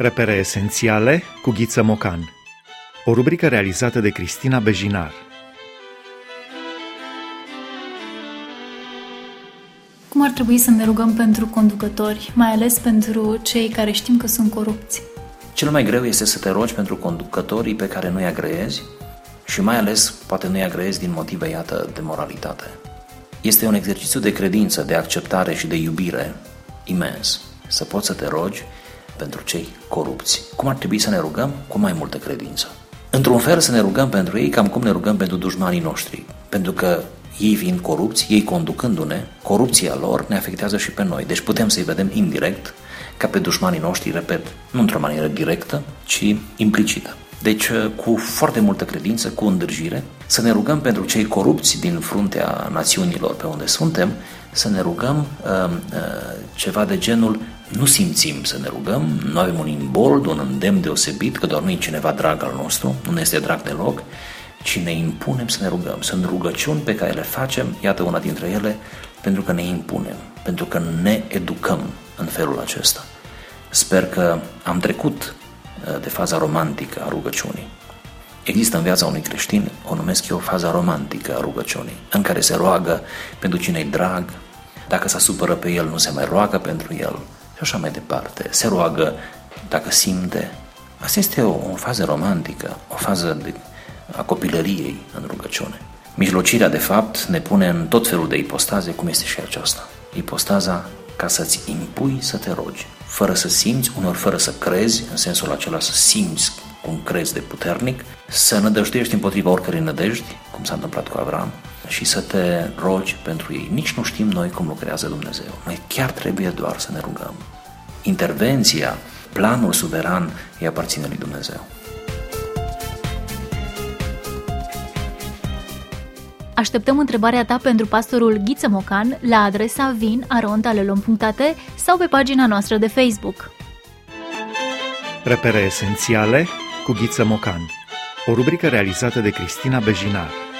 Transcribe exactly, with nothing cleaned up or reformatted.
Repere esențiale cu Ghiță Mocan. O rubrică realizată de Cristina Bejinar. Cum ar trebui să ne rugăm pentru conducători, mai ales pentru cei care știm că sunt corupți? Cel mai greu este să te rogi pentru conducătorii pe care nu-i agreezi și mai ales poate nu-i agreezi din motive, iată, de moralitate. Este un exercițiu de credință, de acceptare și de iubire imens să poți să te rogi pentru cei corupți. Cum ar trebui să ne rugăm? Cu mai multă credință. Într-un fel să ne rugăm pentru ei cam cum ne rugăm pentru dușmanii noștri, pentru că ei fiind corupți, ei conducându-ne, corupția lor ne afectează și pe noi. Deci putem să-i vedem indirect, ca pe dușmanii noștri, repet, nu într-o manieră directă, ci implicită. Deci, cu foarte multă credință, cu îndârjire, să ne rugăm pentru cei corupți din fruntea națiunilor pe unde suntem, să ne rugăm uh, uh, ceva de genul, nu simțim să ne rugăm, nu avem un imbold, un îndemn deosebit, că doar nu e cineva drag al nostru, nu ne este drag deloc, ci ne impunem să ne rugăm. Sunt rugăciuni pe care le facem, iată una dintre ele, pentru că ne impunem, pentru că ne educăm în felul acesta. Sper că am trecut de faza romantică a rugăciunii. Există în viața unui creștin, o numesc eu faza romantică a rugăciunii, în care se roagă pentru cine-i drag, dacă se supără pe el, nu se mai roagă pentru el și așa mai departe. Se roagă dacă simte. Asta este o, o fază romantică, o fază de, a copilăriei în rugăciune. Mijlocirea, de fapt, ne pune în tot felul de ipostaze, cum este și aceasta. Ipostaza ca să-ți impui să te rogi, fără să simți, unor fără să crezi, în sensul acela să simți cum crezi de puternic, să nădăjduiești împotriva oricărei nădejdi, cum s-a întâmplat cu Avram, și să te rogi pentru ei. Nici nu știm noi cum lucrează Dumnezeu. Noi chiar trebuie doar să ne rugăm. Intervenția, planul suveran îi aparține lui Dumnezeu. Așteptăm întrebarea ta pentru pastorul Ghiță Mocan la adresa vin arond alelom punct a t sau pe pagina noastră de Facebook. Repere esențiale cu Ghiță Mocan. O rubrică realizată de Cristina Bejinar.